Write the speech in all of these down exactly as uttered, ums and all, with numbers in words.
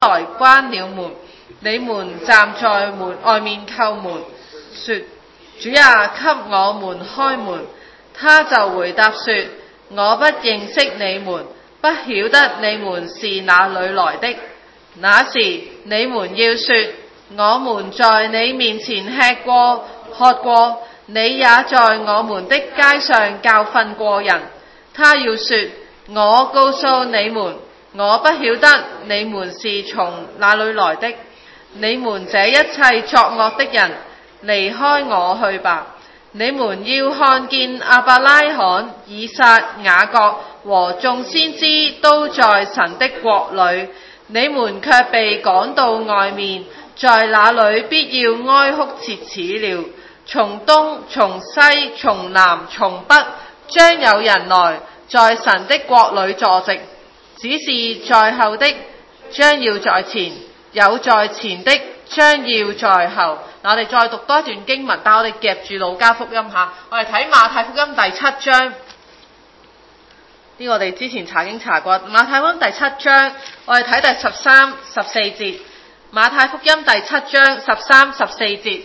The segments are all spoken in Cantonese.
來關了門，你們站在門外面叩門，說：主啊，給我們開門。他就回答說：我不認識你們，不曉得你們是哪裏來的。那時你們要說：我們在你面前吃過喝過，你也在我們的街上教訓過人。他要說：我告訴你們，我不曉得你們是從哪裏來的。你們這一切作惡的人，離開我去吧。你們要看見亞伯拉罕、以撒、雅各和眾先知都在神的國裏，你們卻被趕到外面，在那裏必要哀哭切齒了。從東、從西、從南、從北，將有人來在神的國裏坐席。只是在後的將要在前，有在前的將要在後。嗱，我哋再讀多一段經文，但我哋夾住路加福音吓，我哋睇馬太福音第七章。呢個我哋之前查經查過，馬太福音第七章，我哋睇第十三、十四節。馬太福音第七章十三、十四節，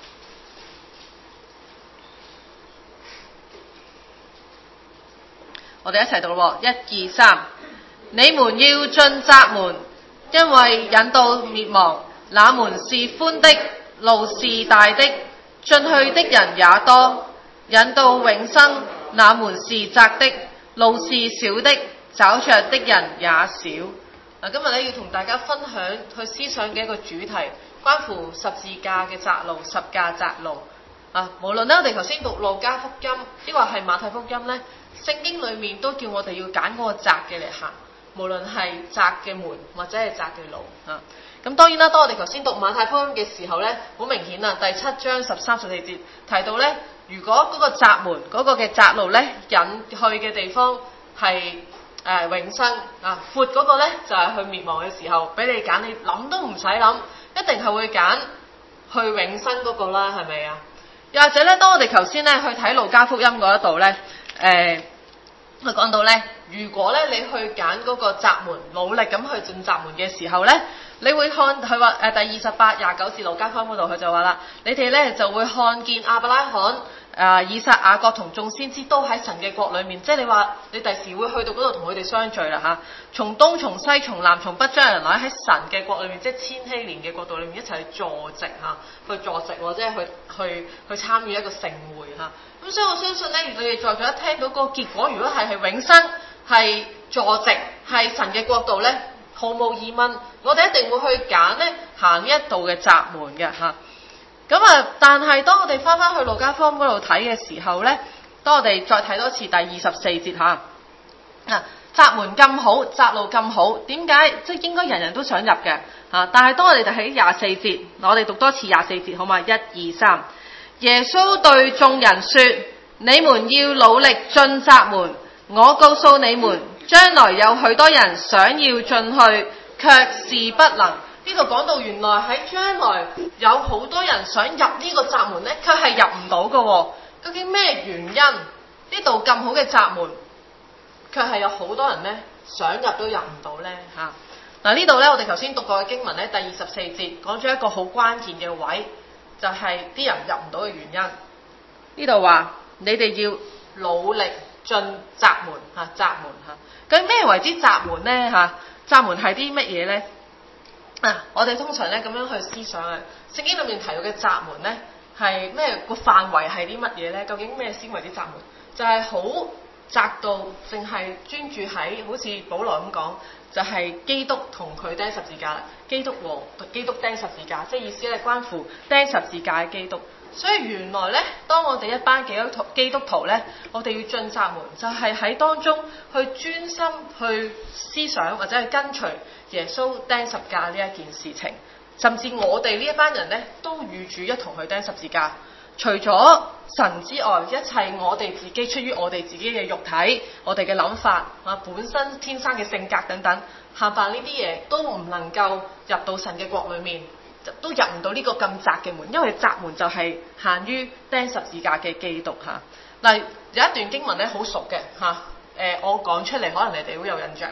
我哋一齊讀咯，一二三。你們要進窄門，因為引到滅亡，那門是寬的，路是大的，進去的人也多；引到永生，那門是窄的，路是小的，找着的人也少。嗱，今日咧要同大家分享去思想嘅一個主題，關乎十字架嘅窄路，十架窄路。啊，無論咧我哋頭先讀路加福音，抑或係馬太福音咧，聖經裏面都叫我哋要揀嗰個窄嘅嚟行。無論係窄嘅門或者係窄嘅路啊，咁當然啦。當我哋頭先讀馬太福音嘅時候咧，好明顯啊，第七章十三、十四節提到咧，如果嗰個窄門嗰、嗰個嘅窄路咧引去嘅地方係誒、呃、永生啊，闊嗰個咧就係、是、去滅亡嘅時候，俾你揀，你諗都唔使諗，一定係會揀去永生嗰個啦，係咪啊？又或者咧，當我哋頭先咧去睇路加福音嗰一度咧，誒佢講到咧。如果咧你去揀嗰個窄門，努力咁去進窄門嘅時候咧，你會看佢話誒第二十八、廿九節路加福音嗰度，佢就話啦，你哋咧就會看見亞伯拉罕、誒、呃、以撒、雅各同眾先知都喺神嘅國裏面，即係你話你第時會去到嗰度同佢哋相聚啦嚇。從東、從西、從南、從北，將人來喺神嘅國裏面，即係千禧年嘅國度裏面一齊去坐席嚇，去坐席或者係去去去參與一個盛會嚇。咁所以我相信咧，你哋在座一聽到個結果，如果係係永生，係坐席，係神嘅國度咧，毫無疑問，我哋一定會去揀咧行呢一道嘅窄門嘅嚇。咁啊，但係當我哋翻翻去路加福音嗰度睇嘅時候咧，當我哋再睇多次第二十四節嚇啊，窄門咁好，窄路咁好，點解即係應該人人都想入嘅嚇？但係當我哋睇廿四節，我哋讀多次廿四節好嘛？一二三，耶穌對眾人說：你們要努力進窄門。我告訴你們，將來有許多人想要進去，卻是不能。呢度講到原來喺將來有好多人想入呢個窄門咧，卻係入唔到嘅。究竟咩原因？呢度咁好嘅窄門，卻係有好多人咧想入都入唔到咧嚇。嗱、啊、呢度咧，我哋頭先讀過嘅經文咧，第二十四節講咗一個好關鍵嘅位，就係、是、啲人入唔到嘅原因。呢度話你哋要努力進窄門嚇，窄門嚇。究竟咩為之窄門咧嚇？窄門係啲乜嘢咧？啊，我哋通常咧咁樣去思想啊，聖經裏面提到嘅窄門咧係咩？個範圍係啲乜嘢咧？究竟咩先為之窄門？就係、是、好窄到淨係專注喺好似保羅咁講，就係、是、基督同佢釘十字架，基督和基督釘十字架，即係意思係關乎釘十字架嘅基督。所以原來咧，當我哋一班基督徒基督徒咧，我哋要進窄門，就係、是、喺當中去專心去思想或者係跟隨耶穌釘十架呢一件事情。甚至我哋呢一班人咧，都與主一同去釘十字架。除咗神之外，一切我哋自己出於我哋自己嘅肉體、我哋嘅諗法啊，本身天生嘅性格等等，下辦呢啲嘢都唔能夠入到神嘅國裏面。都入唔到呢個咁窄嘅門，因為窄門就係限於釘十字架嘅基督嚇。嗱、啊，有一段經文咧好熟嘅嚇，誒、呃、我講出嚟可能你哋會有印象喎。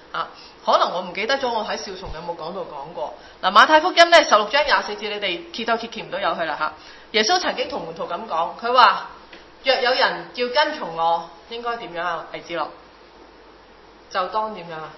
啊。可能我唔記得咗，我喺少崇有冇講到講過嗱？馬太福音咧十六章廿四節，你哋揭都揭揭唔到有去啦嚇。耶穌曾經同門徒咁講，佢話：若有人要跟從我，應該點樣啊？黎子樂就當點樣啊？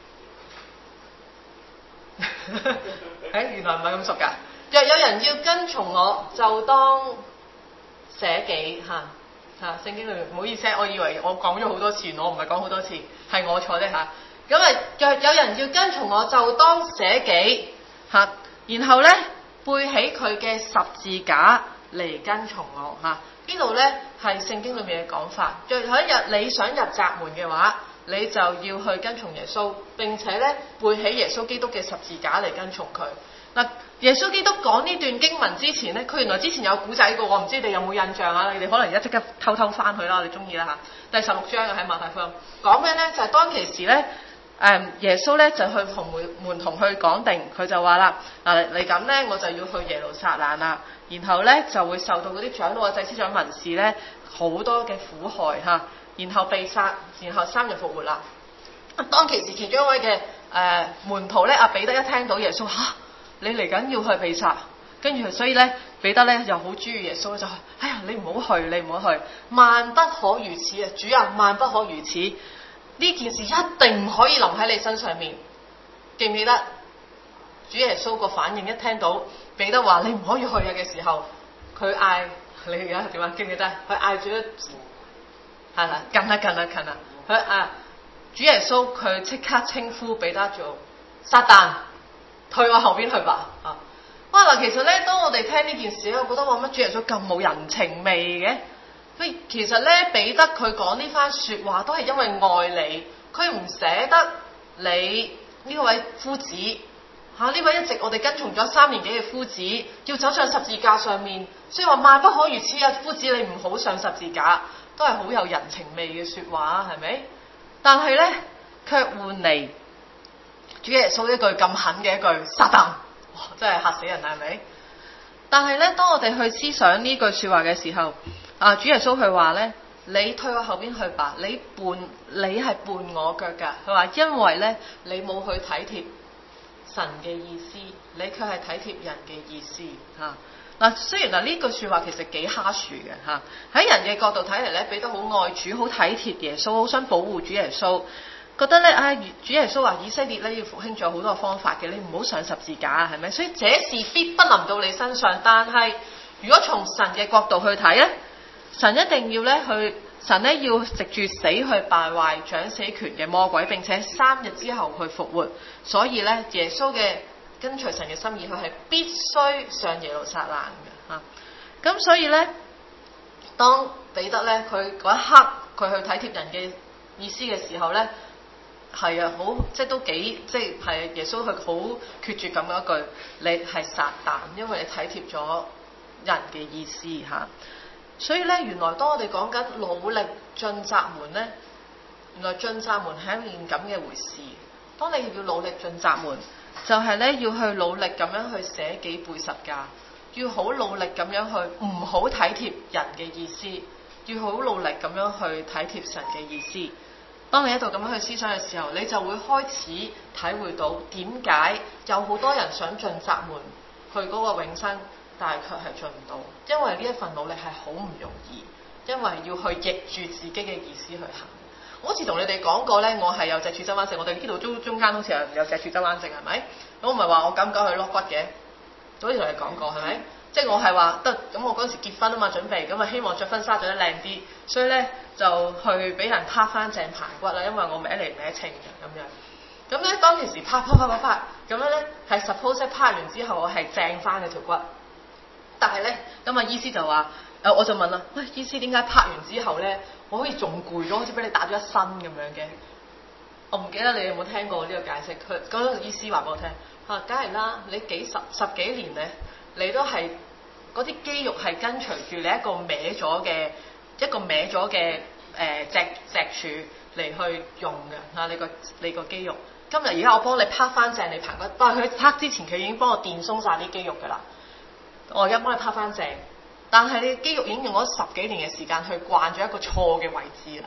誒、哎，原來唔係咁熟㗎。若有人要跟從我，就當捨己嚇嚇。聖經裏面唔好意思，我以為我講咗好多次，我唔係講好多次，係我錯啫嚇。咁啊，若有人要跟從我，就當捨己嚇，然後咧背起佢嘅十字架嚟跟從我嚇。呢度咧係聖經裏面嘅講法。若有一日你想入窄門嘅話，你就要去跟從耶穌，並且咧背起耶穌基督嘅十字架嚟跟從佢。嗱，耶穌基督講呢段經文之前咧，佢原來之前有古仔嘅，我唔知你哋有冇印象啊？你哋可能而家即刻偷偷翻去啦，你中意啦嚇。第十六章嘅喺馬太福音講咩咧？就係、是、當其時咧。誒耶穌咧就去同門門童去講定，佢就話啦，嗱嚟緊咧我就要去耶路撒冷啦，然後咧就會受到嗰啲長老啊、祭司長、文士咧好多嘅苦害嚇，然後被殺，然後三日復活啦。當其時其中一位嘅誒、呃、門徒咧，阿彼得一聽到耶穌嚇、啊、你嚟緊要去被殺，跟住所以咧彼得咧又好注意耶穌，就哎呀你唔好去，你唔好去，萬不可如此啊！主啊，萬不可如此。呢件事一定唔可以臨喺你身上面，記唔記得？主耶穌個反應一聽到彼得話你唔可以去啊嘅時候，佢嗌你而家點啊？記唔記得？佢嗌住一係啦，近啦近啦近啦，佢啊主耶穌佢即刻稱呼彼得做撒旦，退我後邊去吧啊！哇嗱，其實咧，當我哋聽呢件事咧，我覺得話乜主耶穌咁冇人情味嘅？其實咧，彼得佢講呢番説話都係因為愛你，佢唔捨得你呢位夫子嚇，呢、啊、位一直我哋跟從咗三年幾嘅夫子，要走上十字架上面，所以話萬不可如此啊！夫子你唔好上十字架，都係好有人情味嘅説話，係咪？但係咧，卻換嚟主耶穌一句咁狠嘅一句撒旦，哇！真係嚇死人啦，係咪？但係咧，當我哋去思想呢句説話嘅時候，啊！主耶穌佢話咧，你退我後邊去吧，你絆你係絆我腳㗎。佢話因為咧，你冇去體貼神嘅意思，你卻係體貼人嘅意思嚇。嗱、啊，雖然嗱呢句説話其實幾哈樹嘅嚇，喺人嘅角度睇嚟咧，彼得好愛主，好體貼耶穌，好想保護主耶穌，覺得咧啊，主耶穌話以色列咧要復興，仲有好多方法嘅，你唔好上十字架係咪？所以這事必不臨到你身上。但係如果從神嘅角度去睇咧，神一定要咧去，神咧要藉住死去敗壞掌死權嘅魔鬼，並且三日之後去復活。所以咧，耶穌嘅跟隨神嘅心意，佢係必須上耶路撒冷嘅嚇。咁、啊、所以咧，當彼得咧佢嗰一刻佢去體貼人嘅意思嘅時候咧，係啊，好即係都幾即係係耶穌佢好決絕咁嘅一句，你係撒旦，因為你體貼咗人嘅意思嚇。啊所以咧，原來當我哋講緊努力進窄門咧，原來進窄門係一件咁嘅回事。當你要努力進窄門，就係、是、咧要去努力咁樣去捨己背十架，要好努力咁樣去唔好體貼人嘅意思，要好努力咁樣去體貼神嘅意思。當你喺度咁樣去思想嘅時候，你就會開始體會到點解有好多人想進窄門去嗰個永生，但係卻係進唔到，因為呢一份努力係好唔容易，因為要去逆住自己嘅意思去行。我好似同你哋講過咧，我係有脊柱側彎症，我哋呢度中中間好似有脊柱側彎症，係咪？咁我唔係話我敢唔敢去碌骨嘅，好似同你講過係咪？即係我係話得咁，我嗰陣時結婚啊嘛，準備咁啊，希望着婚紗着得靚啲，所以咧就去俾人拍翻正排骨啦，因為我歪嚟歪稱嘅咁樣。咁咧當其時拍拍拍拍拍，咁樣咧係 suppose 拍完之後我係正翻嘅條骨。但係咧，咁啊醫師就話，誒我就問啦，喂醫師點解拍完之後咧，我好似仲攰咗，好似俾你打咗一身咁樣嘅？我唔記得你有冇聽過呢個解釋？佢嗰個醫師話俾我聽，嚇梗係啦，你幾十十幾年咧，你都係嗰啲肌肉係跟隨住你一個歪咗嘅一個歪咗嘅誒脊脊柱嚟去用嘅嚇，你個你個肌肉。今日而家我幫你拍翻正你排骨，但係佢拍之前佢已經幫我電鬆晒啲肌肉㗎啦。我而家幫你拍翻正，但係你肌肉已經用咗十幾年嘅時間去慣咗一個錯嘅位置啦。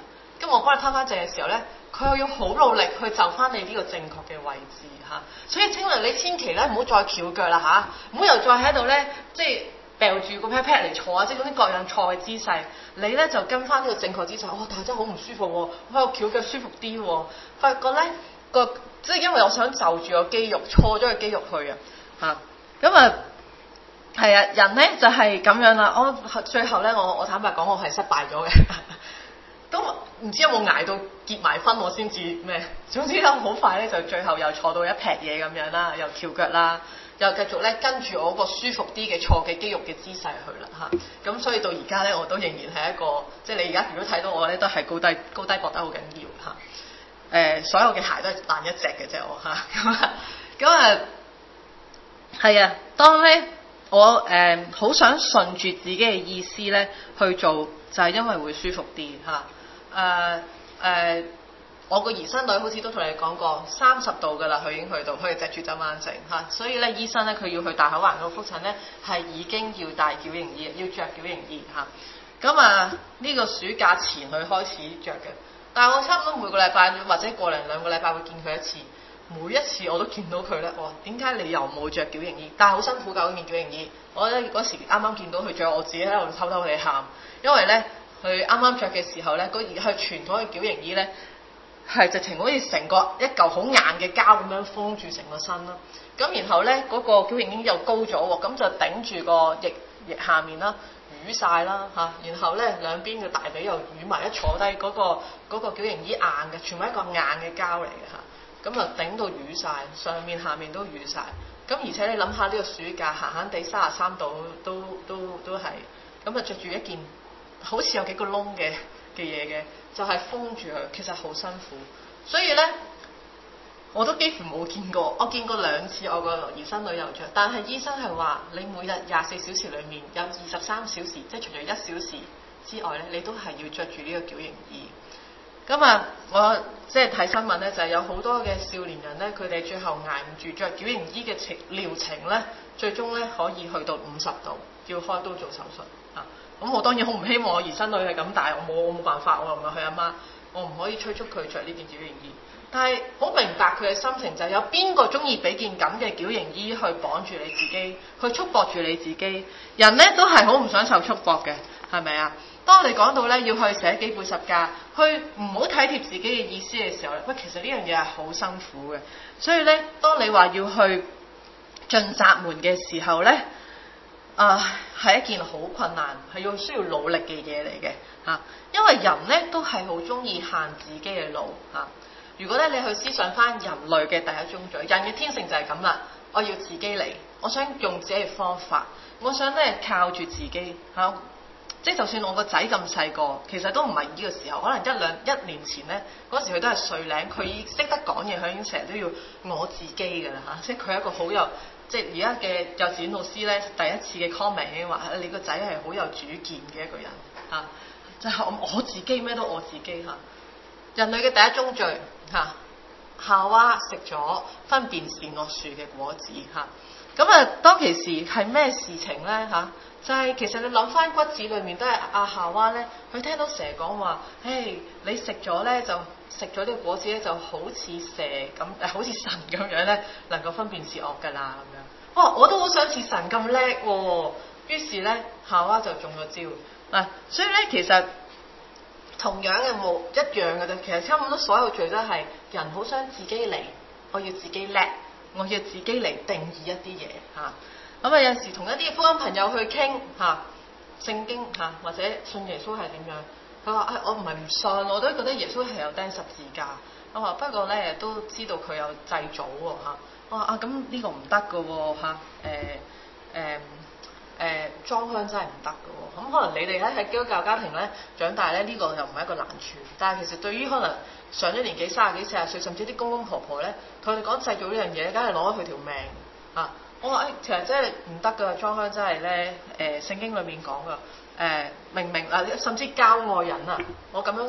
咁我幫你攤翻正嘅時候咧，佢又要好努力去就翻你呢個正確嘅位置嚇。所以清涼你千祈咧唔好再翹腳啦嚇，唔好又再喺度咧即係掉住個 pat pat 嚟坐啊，即係嗰啲各樣錯嘅姿勢。你咧就跟翻呢個正確姿勢，哦，但係真係好唔舒服喎，我喺度翹腳舒服啲喎，發覺咧個即係因為我想就住個肌肉，錯咗個肌肉去啊嚇，咁啊係啊，人咧就係、是、咁樣啦。我最後咧，我我坦白講，我係失敗咗嘅，都唔知有冇捱到結埋婚我先至咩？總之咧，好快咧就最後又坐到一劈嘢咁樣啦，又翹腳啦。又繼續咧跟住我嗰個舒服啲嘅錯嘅肌肉嘅姿勢去啦嚇，咁、啊、所以到而家咧我都仍然係一個，即係你而家如果睇到我咧都係高低高低膊得好緊要嚇，誒、啊、所有嘅鞋都係彈一隻嘅啫我嚇，咁啊咁啊係啊，當咧我誒好、呃、想順住自己嘅意思咧去做，就係、是、因為會舒服啲嚇，誒、啊、誒。呃我個兒孫女好似都同你講過，三十度㗎啦，佢已經去到，佢係脊柱側彎症嚇，所以咧醫生咧佢要去大口環嗰個覆診咧係已經要戴矯形衣，要着矯形衣嚇。咁啊呢、這個暑假前佢開始着嘅，但係我差唔多每個禮拜或者過零兩個禮拜會見佢一次，每一次我都見到佢咧，哇！點解你又冇着矯形衣？但係好辛苦㗎嗰件矯形衣，我咧嗰時啱啱見到佢着，我自己喺度偷偷地喊，因為咧佢啱啱着嘅時候咧，嗰而係傳統嘅矯形衣咧。係直情好似成個一嚿好硬嘅膠咁樣封住成個身啦，咁然後咧嗰、那個矯形衣又高咗喎，咁就頂住個翼翼下面啦，淤晒啦嚇，然後咧兩邊嘅大髀又淤埋，一坐低嗰、那個嗰、那個矯形衣硬嘅，全部一個硬嘅膠嚟嘅嚇，咁啊頂到淤晒，上面下面都淤晒。咁而且你諗下呢個暑假閒閒地三十三度都都都係，咁啊着住一件好似有幾個窿嘅嘅嘢嘅。就係封住佢，其實好辛苦，所以咧我都幾乎冇見過，我見過兩次我個兒孫女有着，但係醫生係話你每日廿四小時裡面有二十三小時，即係除咗一小時之外咧，你都係要着住呢個矯形衣。咁啊，我即係睇新聞咧，就係、是、有好多嘅少年人咧，佢哋最後捱唔住着矯形衣嘅程療程咧，最終咧可以去到五十度，要開刀做手術啊！咁我當然好唔希望我兒孫女係咁，但係我冇我冇辦法，我又唔係佢阿媽，我唔可以催促佢着呢件矯形衣。但係好明白佢嘅心情，就係有邊個中意俾件咁嘅矯形衣去綁住你自己，去束縛住你自己？人咧都係好唔想受束縛嘅，係咪啊？當我哋講到咧要去捨己背十架，去唔好體貼自己嘅意思嘅時候咧，喂，其實呢樣嘢係好辛苦嘅。所以咧，當你話要去進閘門嘅時候咧，啊，係一件好困難，係要需要努力嘅嘢嚟嘅嚇。因為人咧都係好中意行自己嘅路嚇、啊。如果咧你去思想翻人類嘅第一宗罪，人嘅天性就係咁啦。我要自己嚟，我想用自己嘅方法，我想咧靠住自己嚇。啊即係就算我個仔咁細個，其實都唔係呢個時候，可能一兩一年前咧，嗰時佢都係碎領，佢識得講嘢，佢已經成日都要我自己㗎啦嚇。即係佢係一個好有，即係而家嘅幼稚園老師咧，第一次嘅 comment 已經話：你個仔係好有主見嘅一個人嚇，就係、是、我我自己咩都我自己嚇。人類嘅第一宗罪嚇，夏娃食咗分辨善惡樹嘅果子嚇。咁啊，當其時係咩事情咧嚇？就係、是、其實你諗翻骨子裏面都係阿夏娃咧，佢聽到蛇講話，誒你食咗咧就食咗呢個果子咧就好似蛇咁，誒好似神咁樣咧，能夠分辨善惡㗎啦咁樣。哇！我都好想似神咁叻喎。於是咧，夏娃就中咗招嗱。所以咧，其實同樣嘅冇一樣嘅啫。其實差唔多所有罪都係人好想自己嚟，我要自己叻，我要自己嚟定義一啲嘢嚇。咁啊有陣時同一啲福音朋友去傾嚇聖經嚇，或者信耶穌係點樣？佢話：誒、哎、我唔係唔信，我都覺得耶穌係有釘十字架。我話不過咧都知道佢有祭祖喎嚇。我話啊咁呢個唔得㗎喎嚇。誒誒誒裝香真係唔得㗎喎。咁可能你哋咧喺基督教家庭咧長大咧，呢、這個又唔係一個難處。但係其實對於可能上咗年紀三十幾四十歲，甚至啲公公婆婆咧，同佢哋講祭祖呢樣嘢，梗係攞咗佢條命嚇。我話誒，其實真係唔得㗎，裝香真係咧誒，聖經裏面講㗎誒，明明啊，甚至教外人啊，我咁樣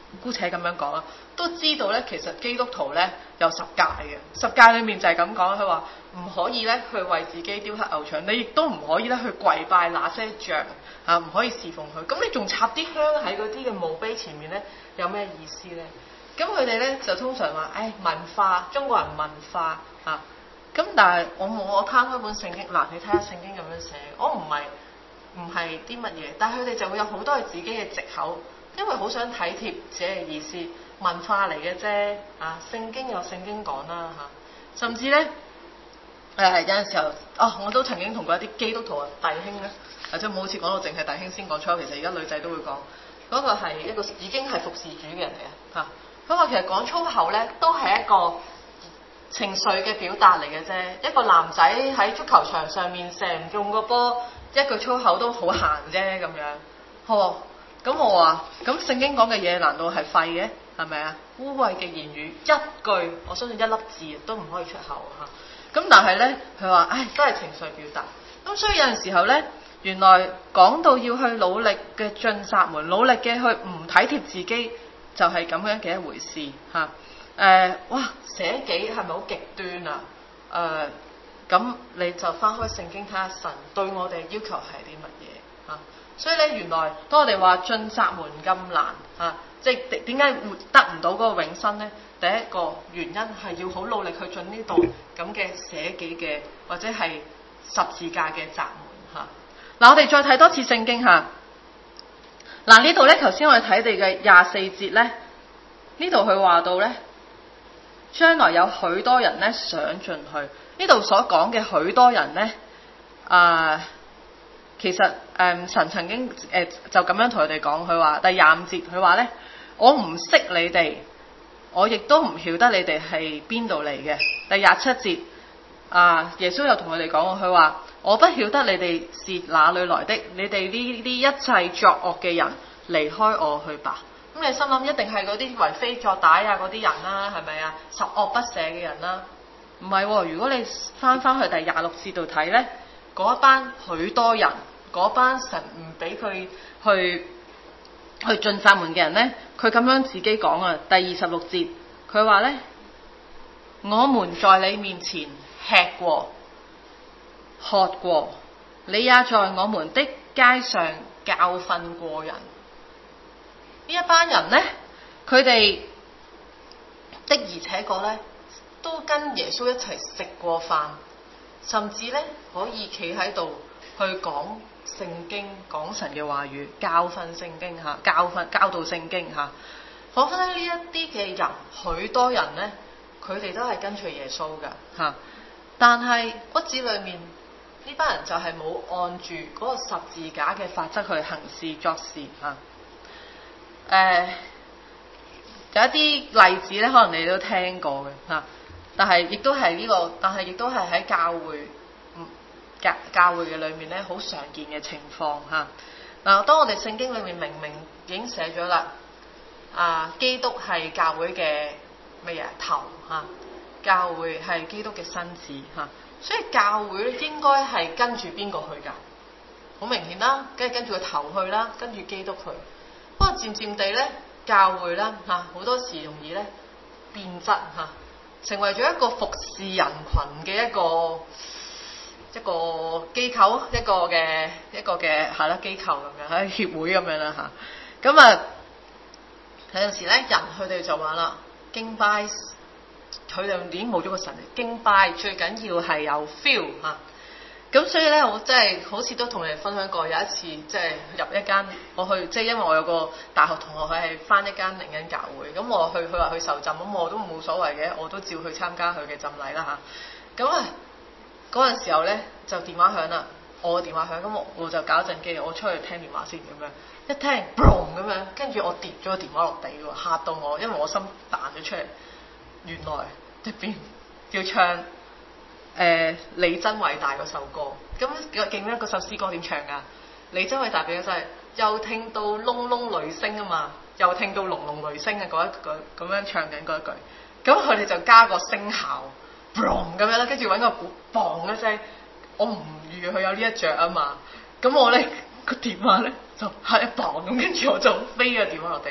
姑且咁樣講啊，都知道咧，其實基督徒咧有十誡嘅，十誡裏面就係咁講，佢話唔可以咧去為自己雕刻偶像，你亦都唔可以咧去跪拜那些像啊，唔可以侍奉佢。咁你仲插啲香喺嗰啲嘅墓碑前面咧，有咩意思咧？咁佢哋咧就通常話，誒文化，中國人文化啊。咁但係我冇我攤開本聖經，嗱你睇下聖經咁樣寫，我唔係唔係啲乜嘢，但係佢哋就會有好多係自己嘅藉口。因為好想體貼自己嘅意思，文化嚟嘅啫，啊聖經有聖經講啦嚇，甚至咧誒、呃、有陣時候，哦我都曾經同過一啲基督徒啊弟兄咧，或者冇好似講到淨係弟兄先講粗口，其實而家女仔都會講，嗰、那個係一個已經係服侍主嘅人嚟嘅嚇，咁、啊、我其實講粗口咧都係一個情緒嘅表達嚟嘅啫，一個男仔喺足球場上面射唔中個波，一句粗口都好閒啫咁樣，呵。咁我話，咁聖經講嘅嘢難道係廢嘅？係咪啊？污穢嘅言語一句，我相信一粒字都唔可以出口嚇。咁但係咧，佢話，唉，都係情緒表達。咁所以有陣時候咧，原來講到要去努力嘅進閘門，努力嘅去唔體貼自己，就係、是、咁樣嘅一回事嚇。誒、呃，哇，捨己係咪好極端啊？誒、呃，咁你就翻開聖經睇下神對我哋要求係啲乜嘢嚇。所以咧，原來當我哋話進閘門咁難啊，即係點解活得唔到嗰個永生咧？第一個原因係要好努力去進呢度咁嘅捨己嘅，或者係十字架嘅閘門嚇。嗱、啊，我哋再睇多次聖經嚇。嗱、啊、呢度咧，頭先我哋睇哋嘅廿四節咧，呢度佢話到咧，將來有許多人咧想進去。呢度所講嘅許多人咧，啊。其實誒、嗯、神曾經誒、呃、就咁樣同佢哋講，佢話第廿五節佢話咧，我唔識你哋，我亦都唔曉得你哋係邊度嚟嘅。第廿七節啊，耶穌又同佢哋講，佢話我不曉得你哋是哪裏來的，你哋呢啲一切作惡嘅人離開我去吧。咁、嗯、你心諗一定係嗰啲為非作歹啊嗰啲人啦，係咪啊？十惡不赦嘅人啦，唔係喎。如果你翻翻去第廿六節度睇咧。嗰一班許多人，嗰班神唔俾佢去去進閘門嘅人咧，佢咁樣自己講啊。第二十六節，佢話咧：我們在你面前吃過、喝過，你也在我們的街上教訓過人。呢一班人咧，佢哋的而且確咧，都跟耶穌一齊食過飯。甚至咧可以企喺度去講聖經、講神嘅話語、教訓聖經嚇、教訓教導聖經嚇。講翻呢一啲嘅人，許多人咧，佢哋都係跟隨耶穌噶嚇。但係骨子裏面呢班人就係冇按住嗰個十字架嘅法則去行事作事嚇。誒、呃、有一啲例子咧，可能你都聽過嘅嚇。但係亦都係呢個，但係亦都係喺教會，嗯教教會嘅裏面咧，好常見嘅情況嚇。嗱，當我哋聖經裏面明明已經寫咗啦，啊，基督係教會嘅咩嘢頭嚇，教會係基督嘅身子嚇，所以教會應該係跟住邊個去㗎？好明顯啦，梗係跟住個頭去啦，跟住基督去。不過漸漸地咧，教會啦嚇，好多時容易咧變質嚇。成為咗一個服侍人群嘅一個一個機構，一個嘅一個嘅係啦機構咁樣，喺協會咁樣啦嚇。咁啊有陣時咧，人佢哋就話啦，敬拜佢哋已經冇咗個神嚟，敬拜最緊要係有 feel 嚇。咁所以咧，我真係好似都同你哋分享過，有一次即係入一間，我去即係因為我有個大學同學佢係返一間靈恩教會，咁我去佢話去受浸，咁我都冇所謂嘅，我都照去參加佢嘅浸禮啦嚇。咁啊嗰陣時候咧就電話響啦，我電話響，咁我我就搞陣機，我出去聽電話先咁樣，一聽 boom 咁樣，跟住我跌咗個電話落地喎，嚇到我，因為我心彈咗出嚟，原來入邊要唱。誒、呃，你真偉大嗰首歌，咁記唔記得嗰首詩歌點唱㗎？你真偉大嘅就係又聽到隆隆雷聲啊嘛，又聽到隆隆雷聲嘅嗰一句咁樣唱緊嗰一句，咁佢哋就加個聲效 boom 咁樣啦，跟住揾個鼓 boom 一聲，我唔預佢有呢一着啊嘛，咁我咧個電話咧就係一 boom 咁，跟住我就飛個電話落地，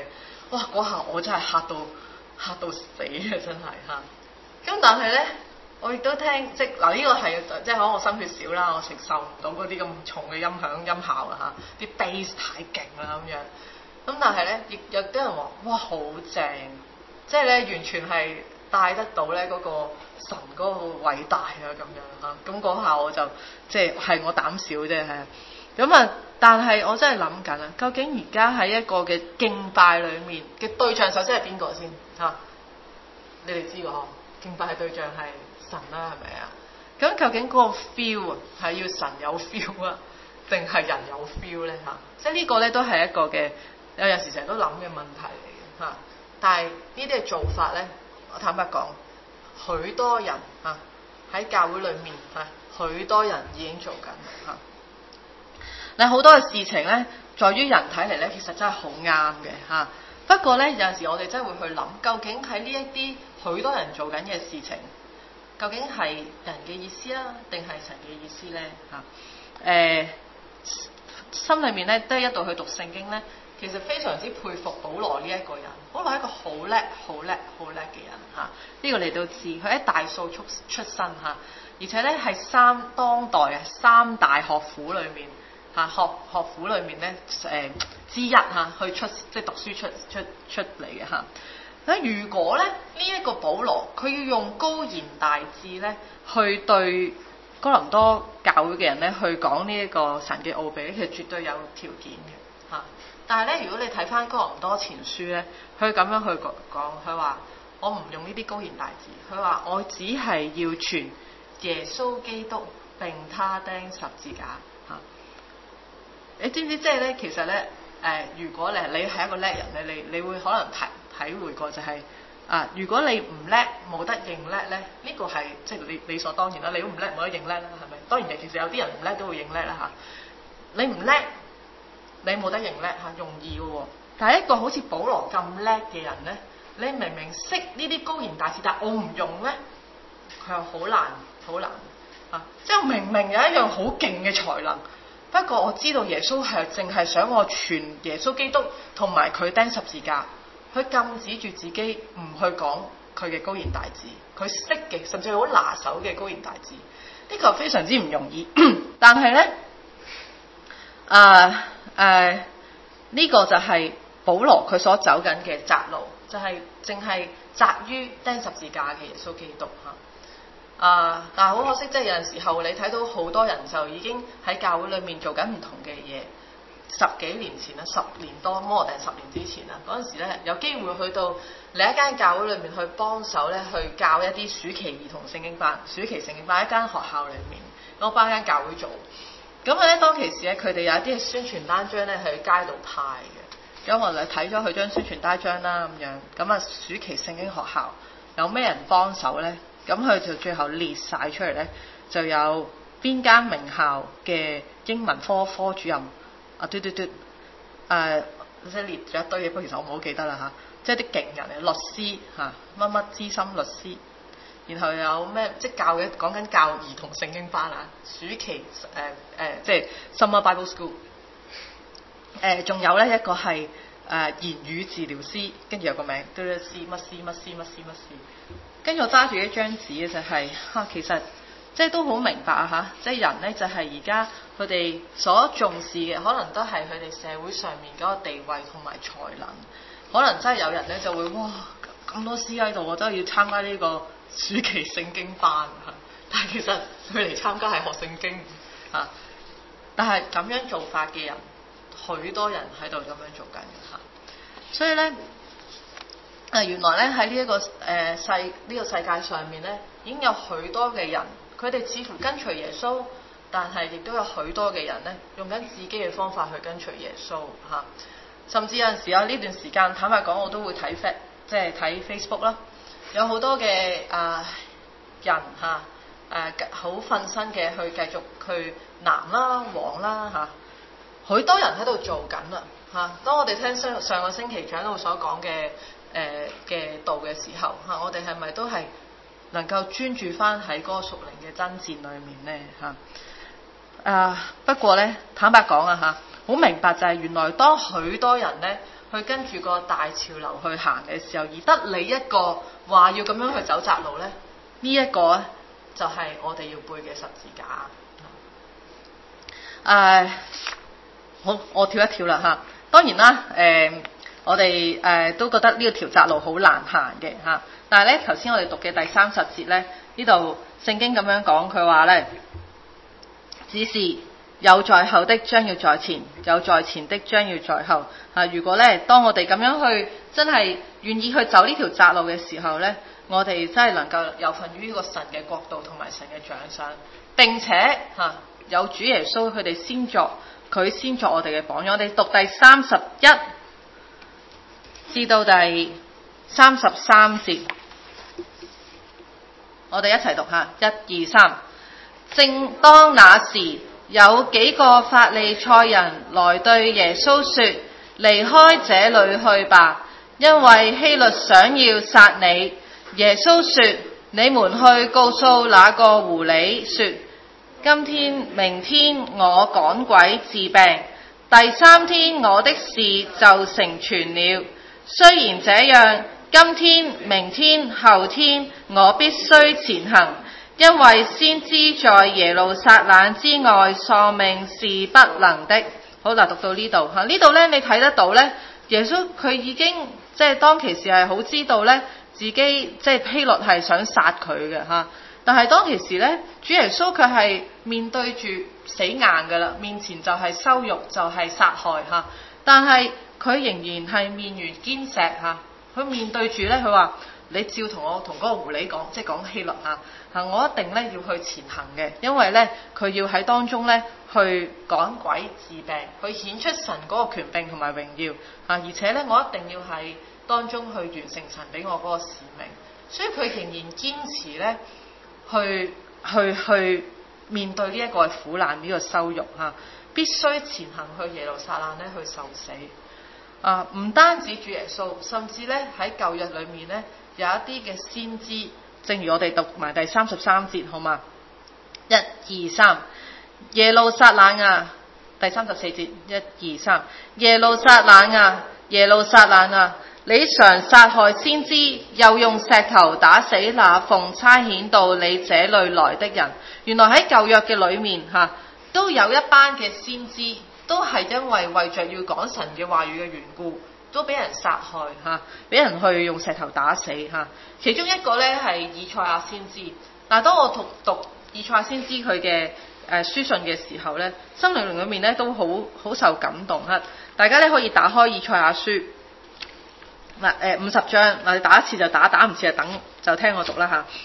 哇！嗰下我真係嚇到嚇到死啊！真係嚇。咁但係咧，我亦都聽即嗱呢個係即係可能我心血少啦，我承受唔到嗰啲咁重嘅音響音效啊嚇，啲 bass 太勁啦咁樣。咁但係咧，亦有啲人話：哇，好正！即係咧，完全係帶得到咧嗰個神嗰個偉大啊咁樣嚇。咁嗰下我就即係係我膽小啫係。咁啊，但係我真係諗緊啊，究竟而家喺一個嘅敬拜裡面嘅對象，首先係邊個先嚇？你哋知㗎嗬？敬拜嘅對象係神啦，係咪啊？咁究竟嗰個 feel 啊，係要神有 feel 啊，定係人有 feel 咧嚇？即係呢個咧都係一個嘅有陣時成日都諗嘅問題嚟嘅嚇。但係呢啲嘅做法咧，我坦白講，許多人嚇喺教會裡面嚇，許多人已經做緊嚇。嗱，好多嘅事情咧，在於人睇嚟咧，其實真係好啱嘅嚇。不過咧，有陣時我哋真係會去諗，究竟喺呢一啲許多人做緊嘅事情，究竟係人嘅意思啊，定係神嘅意思咧嚇？誒、呃，心裏面咧都係一度去讀聖經咧，其實非常之佩服保羅呢一個人。保羅係一個好叻、好叻、好叻嘅人嚇，呢、這個你都知。佢喺大數出出身嚇，而且咧係三當代啊三大學府裏面。嚇學學府裏面咧誒、呃、之一嚇，去出即係讀書出出出嚟嘅嚇。咁如果咧呢一、這個保羅佢要用高言大智咧去對哥林多教會嘅人咧去講呢一個神嘅奧秘，其實絕對有條件嘅嚇。但係咧，如果你睇翻哥林多前書咧，佢咁樣去講講，佢話我唔用呢啲高言大智，佢話我只係要傳耶穌基督並他釘十字架嚇。你知唔知即係咧？其實咧，誒、呃，如果你你係一個叻人咧，你你會可能體體會過就係、是、啊，如果你唔叻冇得認叻咧，呢、這個係即係理理所當然啦。你都唔叻冇得認叻啦，係咪？當然其實有啲人唔叻都會認叻啦嚇。你唔叻，你冇得認叻嚇，容易嘅喎。但係一個好似保羅咁叻嘅人咧，你明明識呢啲高言大智，但係我唔用咧，佢又好難好難啊！即係明明有一樣好勁嘅才能。不過我知道耶穌係淨係想我傳耶穌基督同埋佢釘十字架，佢禁止住自己唔去講佢嘅高言大智，佢識嘅甚至係好拿手嘅高言大智，呢個非常之唔容易。但係咧，誒誒呢個就係保羅佢所走緊嘅窄路，就係淨係窄於釘十字架嘅耶穌基督嚇。啊！但係好可惜，即係有陣時候你睇到好多人就已經喺教會裏面做緊唔同嘅嘢。十幾年前啦，十年多摩定十年之前啦，嗰陣時咧有機會去到另一間教會裏面去幫手咧，去教一啲暑期兒童聖經班、暑期聖經班，一間學校裏面，我幫間教會做。咁咧當其時咧，佢哋有一啲宣傳單張咧係喺街度派嘅。咁我就睇咗佢張宣傳單張啦，咁樣咁啊，暑期聖經學校有咩人幫手咧？咁佢就最後列晒出嚟咧，就有邊間名校嘅英文科科主任啊，嘟嘟嘟，誒、呃，即係列咗一堆嘢，不過其實我唔好記得啦嚇，即係啲勁人嚟，律師嚇，乜乜資深律師，然後有咩即係教嘅講緊教兒童聖經班啊，暑期誒誒、呃呃、即係 Summer Bible School，誒、呃、仲有咧一個係誒、呃、言語治療師，跟住有個名嘟嘟師乜師乜師乜師乜師。跟住我揸住一張紙嘅就係、是、嚇、啊，其實即係都好明白啊嚇，即係人咧就係而家佢哋所重視嘅，可能都係佢哋社會上面嗰個地位同埋才能。可能真係有人咧就會哇咁多師喺度，我都要參加呢個暑期聖經班嚇。但係其實佢嚟參加係學聖經嚇、啊。但係咁樣做法嘅人，許多人喺度咁樣做緊嘅嚇。所以咧。誒原來咧喺呢一個誒、呃、世呢、這個世界上面咧，已經有許多嘅人，佢哋似乎跟隨耶穌，但係亦都有許多嘅人咧，用緊自己嘅方法去跟隨耶穌嚇、啊。甚至有陣時有呢段時間，坦白講，我都會睇 Face，即係睇 Facebook 啦，有好多嘅啊、呃、人嚇誒好瞓身嘅去繼續去藍啦、黃啦嚇，許、啊、多人喺度做緊啦嚇。當我哋聽上上個星期長老所講嘅。誒嘅道嘅時候嚇，我哋係咪都係能夠專注翻喺嗰個屬靈嘅爭戰裏面咧嚇？ 啊，不過咧，坦白講啊嚇，好明白就係原來當許多人咧去跟住個大潮流去行嘅時候，而得你一個話要咁樣去走窄路咧，呢、這、一個咧就係、是、我哋要背嘅十字架。誒、啊，好，我跳一跳啦嚇。當然啦，誒、呃，我哋誒、呃、都覺得呢個條窄路好難行嘅嚇。但係咧，頭先我哋讀嘅第三十節咧，呢度聖經咁樣講，佢話咧，只是有在後的將要在前，有在前的將要在後。嚇、啊，如果咧，當我哋咁樣去真係願意去走呢條窄路嘅時候咧，我哋真係能夠有份於呢個神嘅國度同埋神嘅獎賞。並且嚇、啊、有主耶穌佢哋先作，佢先作我哋嘅榜樣。我哋讀第三十一至到第三十三節，我哋一齊讀下，一二三。正當那時，有幾個法利賽人來對耶穌說：離開這裏去吧，因為希律想要殺你。耶穌說：你們去告訴那個狐狸說，今天明天我趕鬼治病，第三天我的事就成全了。雖然這樣，今天明天後天我必須前行，因為先知在耶路撒冷之外喪命是不能的。好啦，讀到呢度嚇，呢度咧你睇得到咧，耶穌佢已經即係當其時係好知道咧，自己即係希律係想殺佢嘅嚇。但係當其時咧，主耶穌佢係面對住死硬㗎啦，面前就係羞辱，就係殺害嚇。但係佢仍然係面如堅石嚇，佢面對住咧，佢話：你照同我同嗰個狐狸講，即係講希律嚇嚇，我一定咧要去前行嘅，因為咧佢要喺當中咧去趕鬼治病，去顯出神嗰個權柄同埋榮耀嚇，而且咧我一定要喺當中去完成神俾我嗰個使命，所以佢仍然堅持咧去去去面對呢一個苦難，呢個羞辱嚇，必須前行去耶路撒冷咧去受死。啊，唔單止主耶穌，甚至咧喺舊約裏面咧有一啲嘅先知，正如我哋讀埋第三十三節，好嘛？一二三，耶路撒冷啊！第三十四節，一二三，耶路撒冷啊！耶路撒冷啊！你常殺害先知，又用石頭打死那奉差遣到你這裏來的人。原來喺舊約嘅裏面嚇、啊，都有一班嘅先知。都係因為為着要講神嘅話語嘅緣故，都俾人殺害嚇，俾、啊、人去用石頭打死嚇、啊。其中一個咧係以賽亞先知。但係當我讀讀以賽亞先知佢嘅誒書信嘅時候咧，心靈裏面咧都好好受感動嚇、啊。大家咧可以打開以賽亞書嗱誒五十章嗱，你、呃、打一次就打，打唔切就等就聽我讀啦嚇、啊。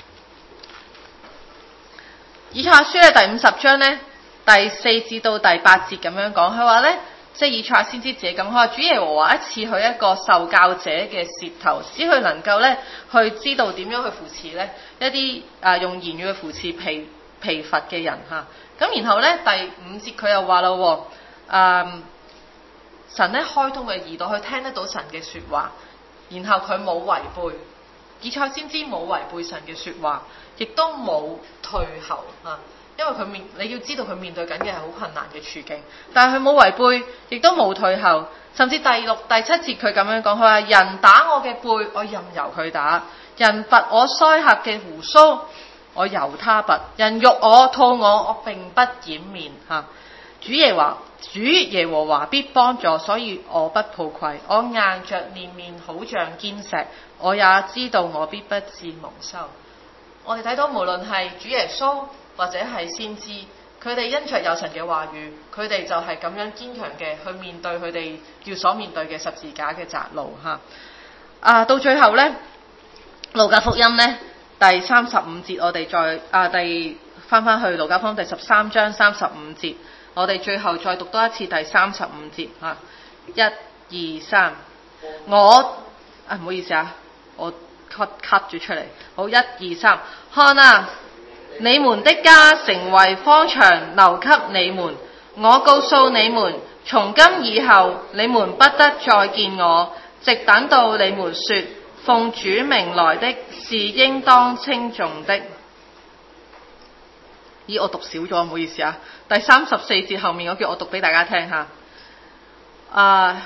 以賽亞書咧第五十章咧。第四至到第八節咁樣講，佢話咧，即係以賽亞先知自己咁，佢話主耶和華一賜佢一個受教者嘅舌頭，使佢能夠咧去知道點樣去扶持咧一啲啊、呃、用言語去扶持疲疲乏嘅人嚇。咁、啊、然後咧第五節佢又話啦喎，啊神咧開通嘅耳朵，去聽得到神嘅説話，然後佢冇違背，以賽亞先知冇違背神嘅説話，亦都冇退後嚇。啊因為佢面，你要知道佢面對緊嘅係好困難嘅處境，但係佢冇違背，亦都冇退後，甚至第六、第七節佢咁樣講，佢話人打我嘅背，我任由佢打；人拔我腮頰嘅鬍鬚，我由他拔；人辱我、吐我，我並不掩面。嚇，主耶華，主耶和華必幫助，所以我不抱愧。我硬着臉面，好像堅石，我也知道我必不致蒙羞。我哋睇到無論係主耶穌，或者係先知，佢哋因着有神嘅話語，佢哋就係咁樣堅強嘅去面對佢哋要所面對嘅十字架嘅窄路嚇。啊，到最後咧，路加福音咧第三十五節，我哋再啊第翻翻去路加福音第十三章三十五節，我哋最後再讀多一次第三十五節嚇。一、二、三，我啊唔好意思啊，我 cut cut 住出嚟。好，一、二、三，看啊！你們的家成為荒場，留給你們。我告訴你們，從今以後，你們不得再見我，直等到你們說，奉主名來的是應當稱頌的。 咦，我讀少咗，唔好意思啊。第三十四節後面我叫我讀俾大家聽下。啊，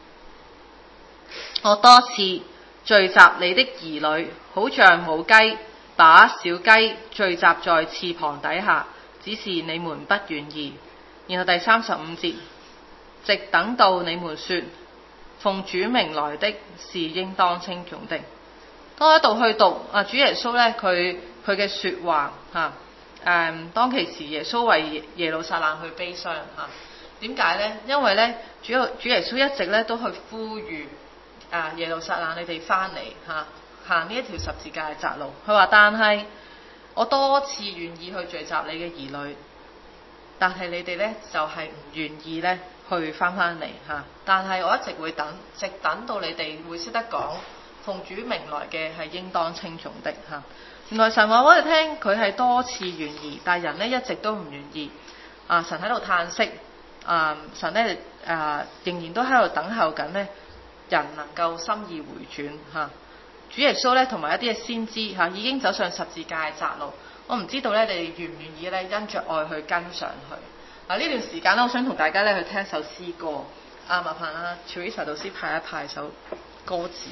我多次聚集你的兒女，好像母雞把小雞聚集在翅膀底下，只是你們不願意。然後第三十五節，直等到你們說奉主名來的是應當稱頌的。當喺度去讀啊，主耶穌咧，佢佢嘅説話嚇，誒當其時耶穌為耶路撒冷去悲傷嚇。點解咧？因為咧，主主耶穌一直咧都去呼籲啊耶路撒冷，你哋翻嚟嚇，行呢一條十字架嘅窄路。佢話：但係我多次願意去聚集你嘅兒女，但係你哋咧就係唔願意咧去翻翻嚟嚇。但係我一直會等，直等到你哋會識得講奉主名來嘅係應當稱頌的嚇。原來神話我哋聽，佢係多次願意，但係人咧一直都唔願意。啊，神喺度嘆息。啊！神咧啊，仍然都喺度等候緊咧，人能夠心意回轉嚇、啊。主耶穌咧同埋一啲嘅先知嚇、啊，已經走上十字架嘅窄路。我唔知道咧，你哋願唔願意咧，因着愛去跟上去。啊！呢段時間咧，我想同大家咧去聽一首詩歌。啊，麻煩啊 Teresa 導師派一派首歌詞。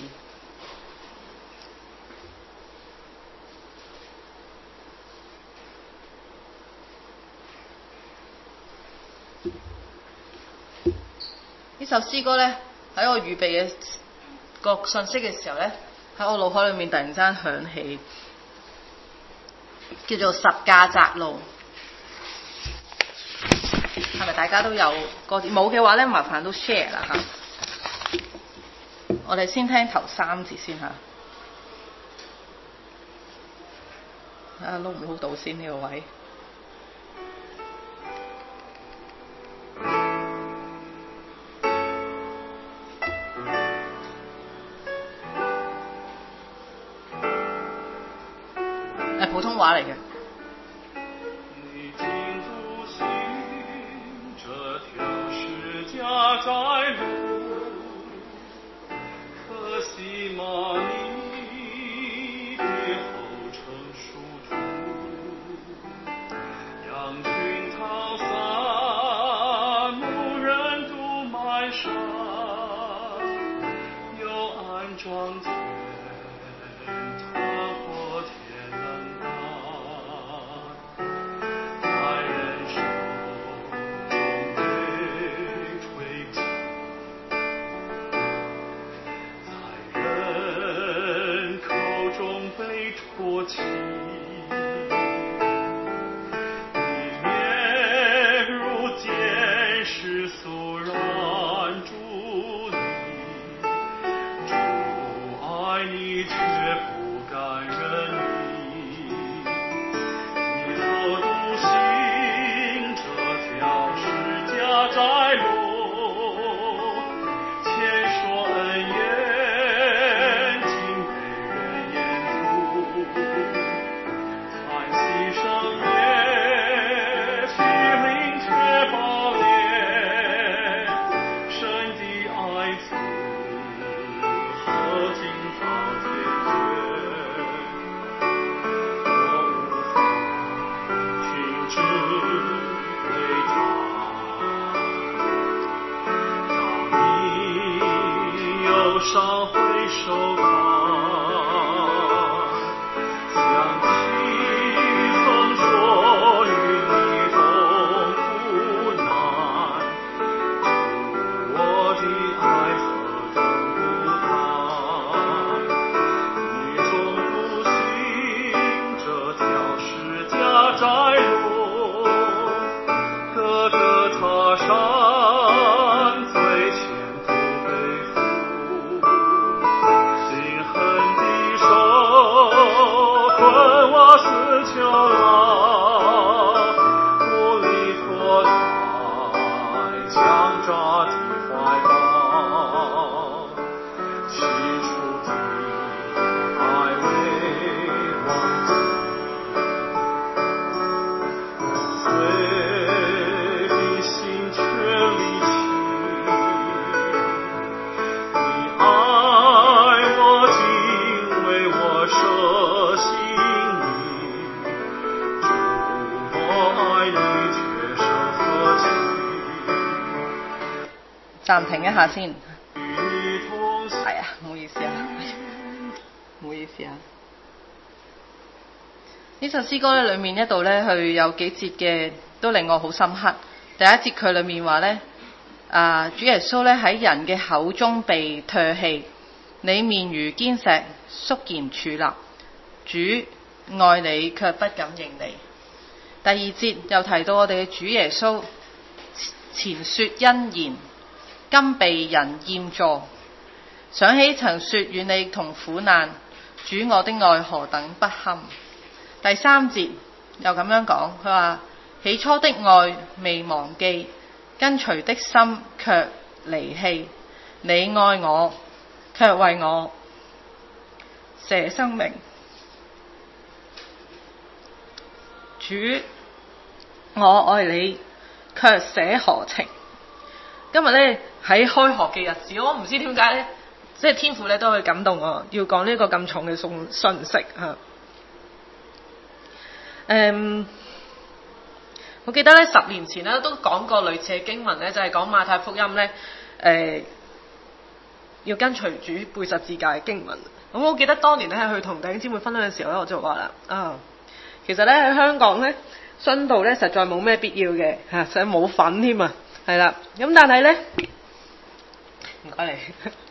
呢首詩歌咧喺我預備嘅個信息嘅時候咧，喺我腦海裏面突然間響起，叫做《十架窄路》。係咪大家都有個冇嘅話咧？麻煩都 share 啦嚇。我哋先聽頭三節先嚇。啊，撈唔撈到先呢個位？係普通話嚟嘅。 最前途背负。 暫停一下先。係啊，唔好意思啊，唔好意思啊。呢首詩歌咧，裏面一度咧，佢有幾節嘅都令我好深刻。第一節佢裏面話咧，啊，主耶穌咧喺人嘅口中被唾棄，你面如堅石，肅然處立。主愛你，卻不敢認你。第二節又提到我哋嘅主耶穌，前說恩言，今被人厭詛。想起曾說與你同苦難，主我的愛何等不堪。第三節又咁樣講，佢話起初的愛未忘記，跟隨的心卻離棄。你愛我，卻為我捨生命。主，我愛你，卻捨何情。今日咧喺開學嘅日子，我唔知點解咧，即係天父咧都會感動我，要講呢個咁重嘅信信息嚇。誒、嗯，我記得咧十年前咧都講過類似嘅經文咧，就係、是、講馬太福音咧，誒、呃、要跟隨主背十字架嘅經文。咁我記得當年咧係去同弟兄姊妹分享嘅時候咧，我就話啦，啊，其實咧喺香港咧，殉道咧實在冇咩必要嘅嚇，實冇份添啊，係啦。咁但係咧，唔該你。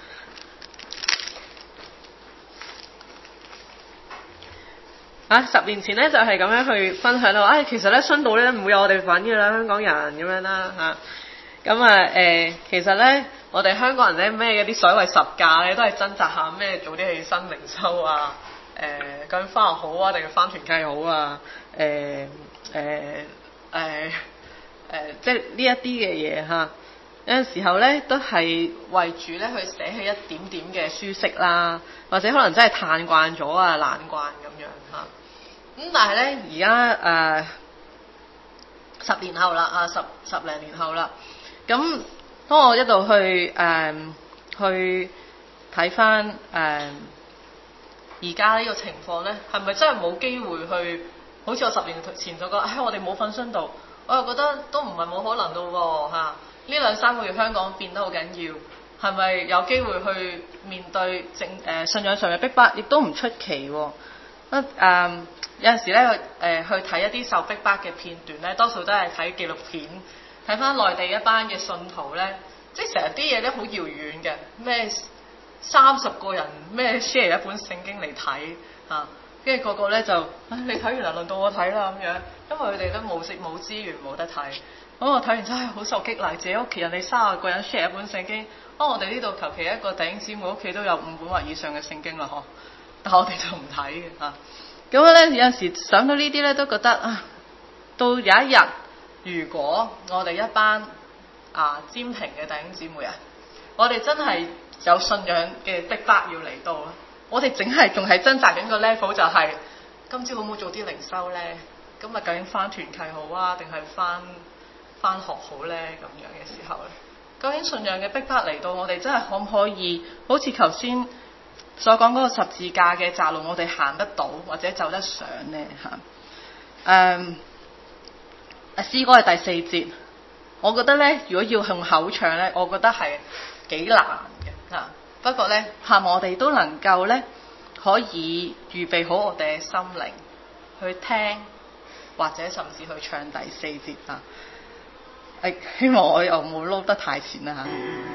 啊！十年前咧就係、是、咁樣去分享啦，唉、哎，其實咧殉道咧唔會有我哋份嘅啦，香港人咁樣啦嚇。咁啊誒、呃，其實咧我哋香港人咧咩嗰啲所謂十架咧，都係掙扎下咩早啲起身靈修啊，誒、呃、究竟返學好啊，定係返團契好啊？誒誒誒誒，即係呢一啲嘅嘢嚇。有陣時候咧都係為主咧去捨棄一點點嘅舒適啦，或者可能真係嘆慣咗啊、懶慣咁樣嚇。咁、嗯、但係咧而家誒十年後啦，啊十十零年後啦，咁當我一度去誒、呃、去睇翻誒而家呢個情況咧，係咪真係冇機會去？好似我十年前就講，唉、哎，我哋冇份殉道，我又覺得都唔係冇可能到喎嚇。呢兩三個月香港變得好緊要，係咪有機會去面對正誒、呃、信仰上嘅逼迫，亦都唔出奇喎。誒、呃、有陣時咧誒、呃、去睇一啲受逼迫嘅片段咧，多數都係睇紀錄片，睇翻內地一班嘅信徒咧，即係成日啲嘢咧好遙遠嘅，咩三十個人咩 share 一本聖經嚟睇嚇，跟住個個咧就唉，你睇完啦，輪到我睇啦咁樣，因為佢哋都冇食冇資源冇得睇。咁我睇完真係好受激勵，自己屋企人哋三十個人 share 一本聖經，哦，我哋呢度求其一個弟兄姊妹屋企都有五本或以上嘅聖經啦，嗬，但係我哋就唔睇嘅嚇。咁咧有陣時想到呢啲咧，都覺得啊，到有一日如果我哋一班啊尖平嘅弟兄姊妹啊，我哋真係有信仰嘅逼迫要嚟到啦，我哋淨係仲係掙扎緊個 level 就係、是、今朝好唔好做啲靈修咧？今日究竟返團契好啊，定係返返學好咧？咁樣嘅時候咧，究竟信仰嘅逼迫嚟到，我哋真係可唔可以好似頭先所講嗰個十字架嘅窄路，我哋行得到或者走得上咧嚇？誒，詩歌係第四節，我覺得咧，如果要用口唱咧，我覺得係幾難嘅嚇。不過咧，盼望我哋都能夠咧，可以預備好我哋嘅心靈去聽，或者甚至去唱第四節啊！誒，希望我又冇撈得太前啦嚇。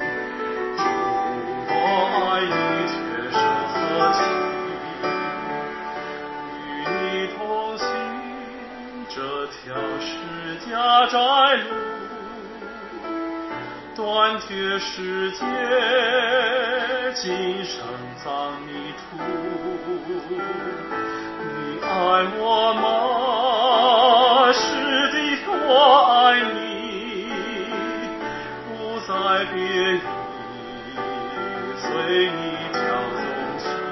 斷絕世界，今生葬泥土。你愛我嗎？是的，我愛你，不再別離，隨你跳動起。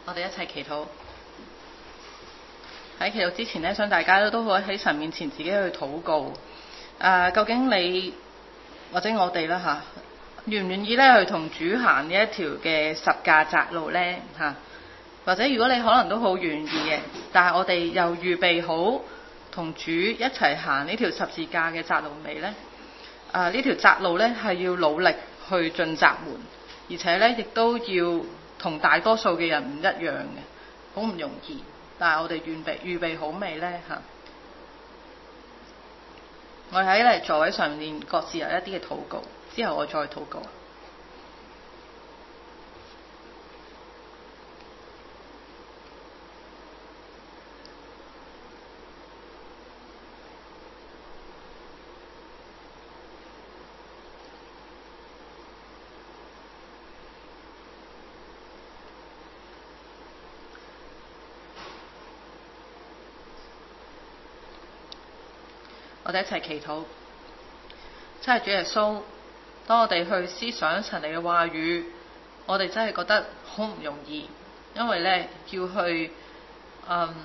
我哋一齊祈禱。喺祈禱之前呢，想大家都可以喺神面前自己去禱告。啊，究竟你或者我哋啦嚇，願唔願意咧去同主行呢一條嘅十架窄路呢？嚇？或者如果你可能都好願意嘅，但係我哋又預備好同主一齊行呢條十字架嘅窄路未呢？啊，呢條窄路呢係要努力去進窄門，而且呢亦都要同大多數嘅人唔一樣嘅，好唔容易。但係我哋預備預備好未呢？嚇？我哋喺嚟座位上面各自有一啲嘅禱告，之後我再禱告。我哋一齊祈禱。真係主耶穌，當我哋去思想神你嘅話語，我哋真係覺得好唔容易，因為咧要去嗯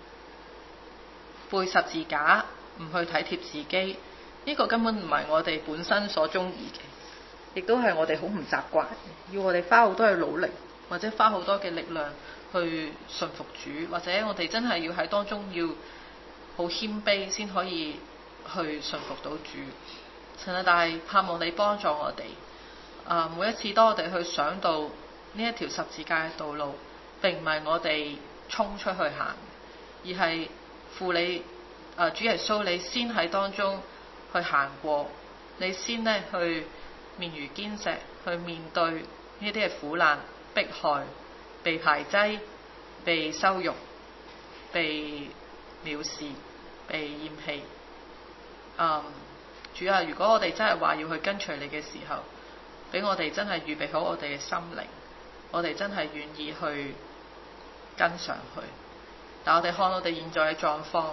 背十字架，唔去體貼自己，呢個根本唔係我哋本身所中意嘅，亦都係我哋好唔習慣，要我哋花好多嘅努力，或者花好多嘅力量去順服主，或者我哋真係要喺當中要好謙卑先可以去順服到主。神啊，但係盼望你幫助我哋。啊，每一次當我哋去想到呢一條十字架嘅道路，並唔係我哋衝出去行，而係父你啊主耶穌，你先喺當中去行過，你先呢去面如堅石去面對呢啲嘅苦難、迫害、被排擠、被羞辱、被藐視、被厭棄。嗯，主啊，如果我哋真係話要去跟隨你嘅時候，俾我哋真係預備好我哋嘅心靈，我哋真係願意去跟上去。但我哋看我哋現在嘅狀況，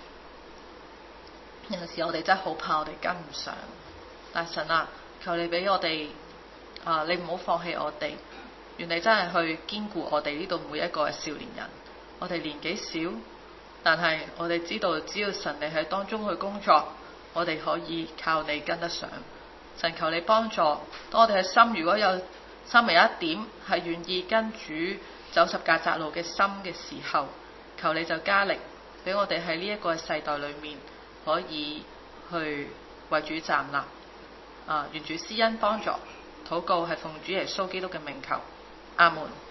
有陣時我哋真係好怕我哋跟唔上。但神啊，求你俾我哋啊，你唔好放棄我哋，願你真係去堅固我哋呢度每一個嘅少年人。我哋年紀少，但係我哋知道只要神你喺當中去工作，我哋可以靠你跟得上。神，求你幫助，當我哋嘅心如果有心為一點係願意跟主走十架窄路嘅心嘅時候，求你就加力，俾我哋喺呢一個世代裏面可以去為主站立。啊，願主施恩幫助，禱告係奉主耶穌基督嘅名求，阿門。